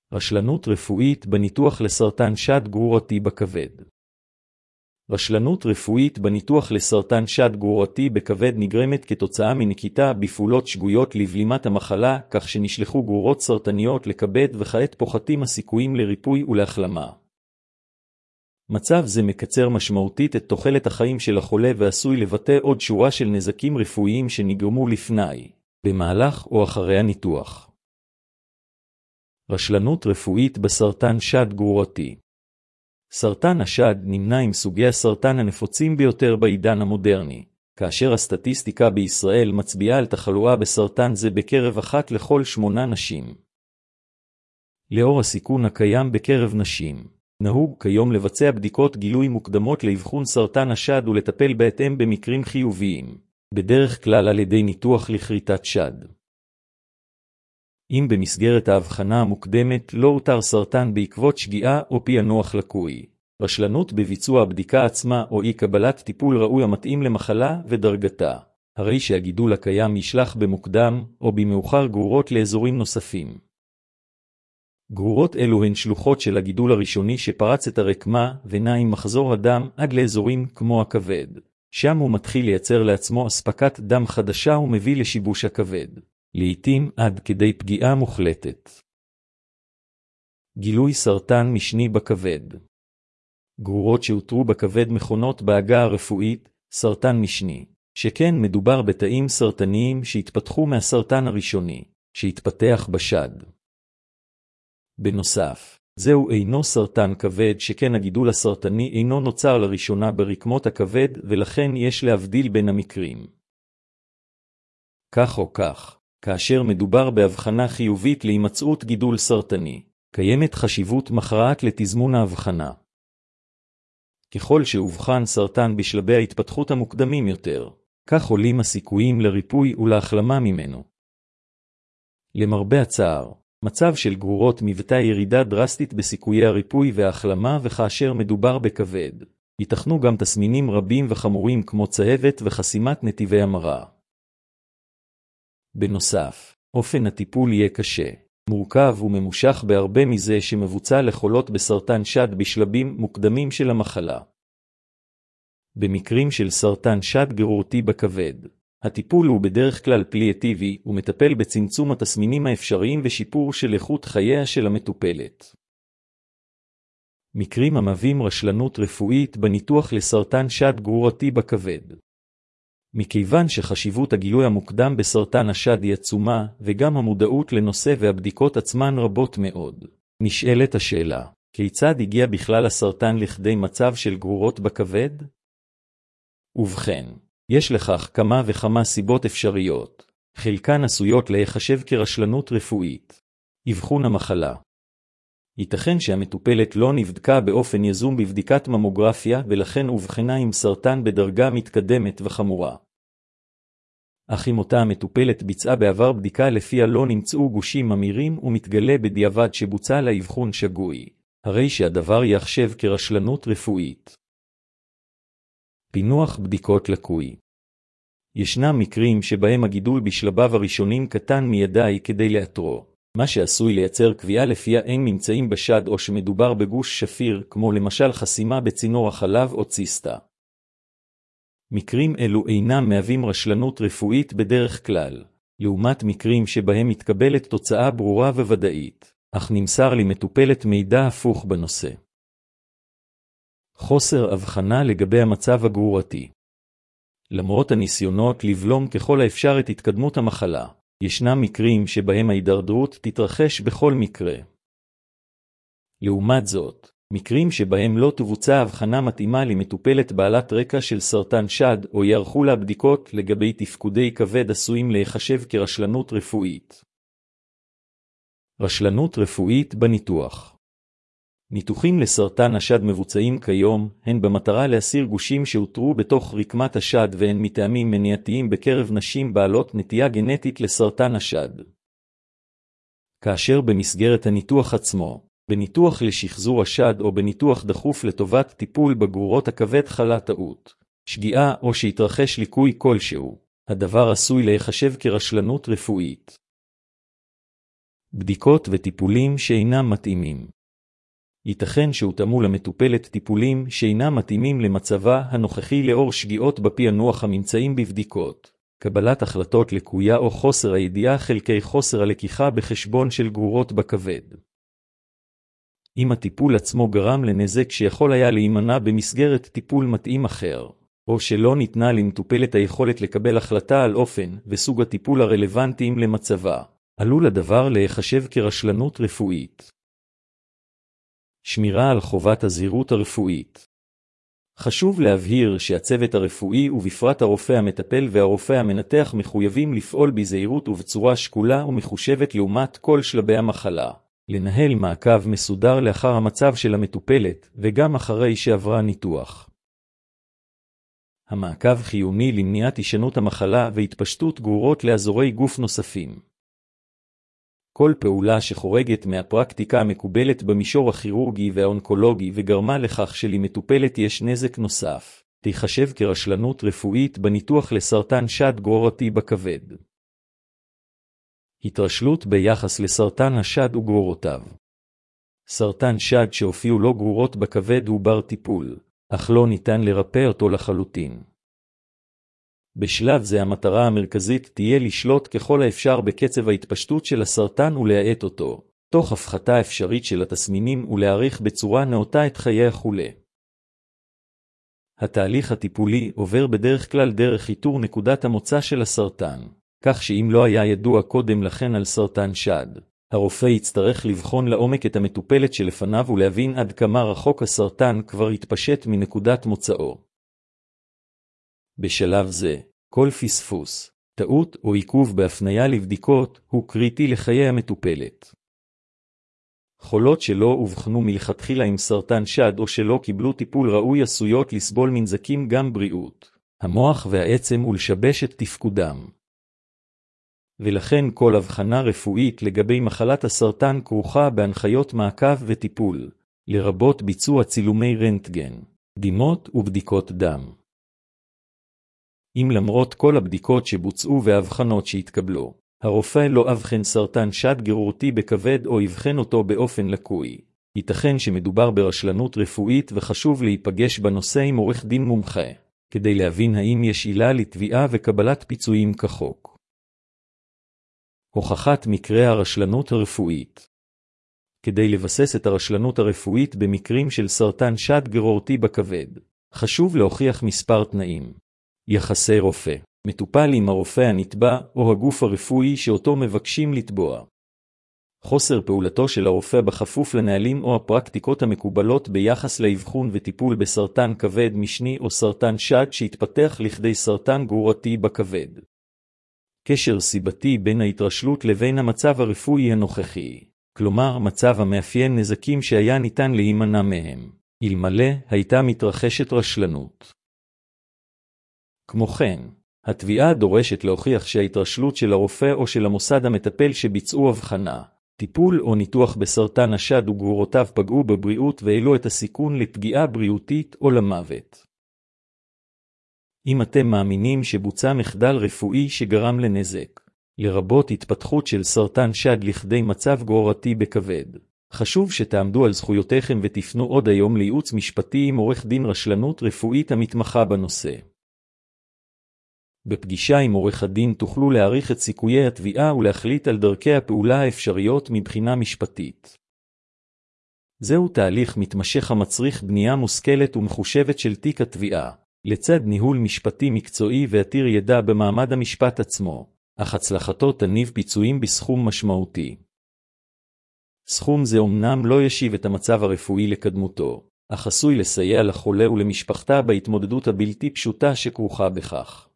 רשלנות רפואית בניתוח לסרטן שד גרורתי בכבד. רשלנות רפואית בניתוח לסרטן שד גרורתי בכבד נגרמת כתוצאה מנקיטה בפעולות שגויות לבלימת המחלה, כך שנשלחו גרורות סרטניות לכבד וכעת פוחתים הסיכויים לריפוי ולהחלמה. מצב זה מקצר משמעותית את תוחלת החיים של החולה ועשוי לבטא עוד שורה של נזקים רפואיים שנגרמו לפני, במהלך או אחרי הניתוח. רשלנות רפואית בסרטן שד גרורתי. סרטן השד נמנה עם סוגי הסרטן הנפוצים ביותר בעידן המודרני, כאשר הסטטיסטיקה בישראל מצביעה על תחלואה בסרטן זה בקרב 1 לכל 8 נשים. לאור הסיכון הקיים בקרב נשים, נהוג כיום לבצע בדיקות גילוי מוקדמות לאבחון סרטן השד ולטפל בהתאם במקרים חיוביים, בדרך כלל על ידי ניתוח לכריתת שד. אם במסגרת ההבחנה המוקדמת לא אותר סרטן בעקבות שגיאה או פענוח לקוי, רשלנות בביצוע הבדיקה עצמה או אי קבלת טיפול ראוי המתאים למחלה ודרגתה, הרי שהגידול הקיים ישלח במוקדם או במאוחר גרורות לאזורים נוספים. גרורות אלו הן שלוחות של הגידול הראשוני שפרץ את הרקמה ונע עם מחזור הדם עד לאזורים כמו הכבד, שם הוא מתחיל לייצר לעצמו אספקת דם חדשה ומביא לשיבוש הכבד, לעתים עד כדי פגיעה מוחלטת. גילוי סרטן משני בכבד. גרורות שאותרו בכבד מכונות בעגה הרפואית סרטן משני, שכן מדובר בתאים סרטניים שהתפתחו מהסרטן הראשוני, שהתפתח בשד. בנוסף, זהו אינו סרטן כבד שכן הגידול הסרטני אינו נוצר לראשונה ברקמות הכבד ולכן יש להבדיל בין המקרים. כך או כך, כאשר מדובר בהבחנה חיובית להימצאות גידול סרטני, קיימת חשיבות מכרעת לתזמון ההבחנה. ככל שהובחן סרטן בשלבי ההתפתחות המוקדמים יותר, כך עולים הסיכויים לריפוי ולהחלמה ממנו. למרבה הצער, מצב של גרורות מבטא ירידה דרסטית בסיכויי הריפוי וההחלמה וכאשר מדובר בכבד, ייתכנו גם תסמינים רבים וחמורים כמו צהבת וחסימת נתיבי המרה. בנוסף, אופן הטיפול יהיה קשה, מורכב וממושך בהרבה מזה שמבוצע לחולות בסרטן שד בשלבים מוקדמים של המחלה. במקרים של סרטן שד גרורתי בכבד, הטיפול הוא בדרך כלל פליאטיבי ומטפל בצמצום התסמינים האפשריים ושיפור של איכות חייה של המטופלת. מקרים המהווים רשלנות רפואית בניתוח לסרטן שד גרורתי בכבד. מכיוון שחשיבות הגילוי המוקדם בסרטן השד היא עצומה וגם המודעות לנושא והבדיקות עצמן רבות מאוד, נשאלת השאלה, כיצד הגיע בכלל הסרטן לכדי מצב של גרורות בכבד? ובכן, יש לכך כמה וכמה סיבות אפשריות, חלקן עשויות להיחשב כרשלנות רפואית. אבחון המחלה. ייתכן שהמטופלת לא נבדקה באופן יזום בבדיקת ממוגרפיה ולכן אובחנה עם סרטן בדרגה מתקדמת וחמורה. אך אם אותה המטופלת ביצעה בעבר בדיקה לפיה לא נמצאו גושים ממירים ומתגלה בדיעבד שבוצע לה אבחון שגוי, הרי שהדבר יחשב כרשלנות רפואית. פינוח בדיקות לקוי. ישנם מקרים שבהם הגידול בשלביו הראשונים קטן מידי כדי לאתרו, מה שעשוי לייצר קביעה לפיה אין ממצאים בשד או שמדובר בגוש שפיר, כמו למשל חסימה בצינור החלב או ציסטה. מקרים אלו אינם מהווים רשלנות רפואית בדרך כלל, לעומת מקרים שבהם מתקבלת תוצאה ברורה וודאית, אך נמסר למטופלת מידע הפוך בנושא. חוסר הבחנה לגבי המצב הגרורתי. למרות הניסיונות לבלום ככל האפשר את התקדמות המחלה, ישנם מקרים שבהם ההידרדרות תתרחש בכל מקרה. לעומת זאת, מקרים שבהם לא תבוצע הבחנה מתאימה למטופלת בעלת רקע של סרטן שד או יערכו לה בדיקות לגבי תפקודי כבד עשויים להיחשב כרשלנות רפואית. רשלנות רפואית בניתוח. ניתוחים לסרטן השד מבוצעים כיום, הן במטרה להסיר גושים שאותרו בתוך רקמת השד והן מטעמים מניעתיים בקרב נשים בעלות נטייה גנטית לסרטן השד. כאשר במסגרת הניתוח עצמו, בניתוח לשחזור השד או בניתוח דחוף לטובת טיפול בגרורות הכבד חלה טעות, שגיאה או שהתרחש ליקוי כלשהו, הדבר עשוי להיחשב כרשלנות רפואית. בדיקות וטיפולים שאינם מתאימים. ייתכן שהותאמו למטופלת טיפולים שאינם מתאימים למצבה הנוכחי לאור שגיאות בפענוח הממצאים בבדיקות, קבלת החלטות לקויה או חוסר הידיעה חלקי חוסר הלקיחה בחשבון של גרורות בכבד. אם הטיפול עצמו גרם לנזק שיכול היה להימנע במסגרת טיפול מתאים אחר, או שלא ניתנה למטופלת היכולת לקבל החלטה על אופן וסוג הטיפול הרלוונטיים למצבה, עלול הדבר להיחשב כרשלנות רפואית. שמירה על חובת הזהירות הרפואית. חשוב להבהיר שהצוות הרפואי ובפרט הרופא המטפל והרופא המנתח מחויבים לפעול בזהירות ובצורה שקולה ומחושבת לעומת כל שלבי המחלה, לנהל מעקב מסודר לאחר המצב של המטופלת וגם אחרי שעברה ניתוח. המעקב חיוני למניעת הישנות המחלה והתפשטות גרורות לאזורי גוף נוספים. כל פעולה שחורגת מהפרקטיקה המקובלת במישור הכירורגי והאונקולוגי וגרמה לכך שלמטופלת יש נזק נוסף, תיחשב כרשלנות רפואית בניתוח לסרטן שד גרורתי בכבד. התרשלות ביחס לסרטן השד וגרורותיו. סרטן שד שהופיעו לו גרורות בכבד הוא בר טיפול, אך לא ניתן לרפא אותו לחלוטין. בשלב זה המטרה המרכזית תהיה לשלוט ככל האפשר בקצב ההתפשטות של הסרטן ולהאט אותו, תוך הפחתה אפשרית של התסמינים ולהאריך בצורה נאותה את חיי החולה. התהליך הטיפולי עובר בדרך כלל דרך איתור נקודת המוצא של הסרטן, כך שאם לא היה ידוע קודם לכן על סרטן שד, הרופא יצטרך לבחון לעומק את המטופלת שלפניו ולהבין עד כמה רחוק הסרטן כבר התפשט מנקודת מוצאו. בשלב זה, כל פספוס, טעות או עיכוב בהפניה לבדיקות הוא קריטי לחיי המטופלת. חולות שלא אובחנו מלכתחילה עם סרטן שד או שלא קיבלו טיפול ראוי עשויות לסבול מנזקים גם בריאות, המוח והעצם ולשבש את תפקודם. ולכן כל הבחנה רפואית לגבי מחלת הסרטן כרוכה בהנחיות מעקב וטיפול, לרבות ביצוע צילומי רנטגן, דגימות ובדיקות דם. אם למרות כל הבדיקות שבוצעו והבחנות שהתקבלו, הרופא לא אבחן סרטן שד גרורתי בכבד או יבחן אותו באופן לקוי, ייתכן שמדובר ברשלנות רפואית וחשוב להיפגש בנושא עם עורך דין מומחה, כדי להבין האם יש עילה לתביעה וקבלת פיצויים כחוק. הוכחת מקרי הרשלנות הרפואית. כדי לבסס את הרשלנות הרפואית במקרים של סרטן שד גרורתי בכבד, חשוב להוכיח מספר תנאים. יחסי רופא, מטופל עם הרופא הנתבע או הגוף הרפואי שאותו מבקשים לתבוע. חוסר פעולתו של הרופא בכפוף לנהלים או הפרקטיקות המקובלות ביחס לאבחון וטיפול בסרטן כבד משני או סרטן שד שהתפתח לכדי סרטן גרורתי בכבד. קשר סיבתי בין ההתרשלות לבין המצב הרפואי הנוכחי, כלומר מצב המאפיין נזקים שהיה ניתן להימנע מהם, אלמלא הייתה מתרחשת רשלנות. כמו כן, התביעה דורשת להוכיח שההתרשלות של הרופא או של המוסד המטפל שביצעו הבחנה, טיפול או ניתוח בסרטן השד וגרורותיו פגעו בבריאות והעלו את הסיכון לפגיעה בריאותית או למוות. אם אתם מאמינים שבוצע מחדל רפואי שגרם לנזק, לרבות התפתחות של סרטן שד לכדי מצב גרורתי בכבד, חשוב שתעמדו על זכויותיכם ותפנו עוד היום לייעוץ משפטי עם עורך דין רשלנות רפואית המתמחה בנושא. בפגישה עם עורך הדין תוכלו להעריך את סיכויי התביעה ולהחליט על דרכי הפעולה האפשריות מבחינה משפטית. זהו תהליך מתמשך המצריך בנייה מושכלת ומחושבת של תיק התביעה, לצד ניהול משפטי מקצועי ועתיר ידע במעמד המשפט עצמו, אך הצלחתו תניב פיצויים בסכום משמעותי. סכום זה אומנם לא ישיב את המצב הרפואי לקדמותו, אך עשוי לסייע לחולה ולמשפחתה בהתמודדות הבלתי פשוטה שכרוכה בכך.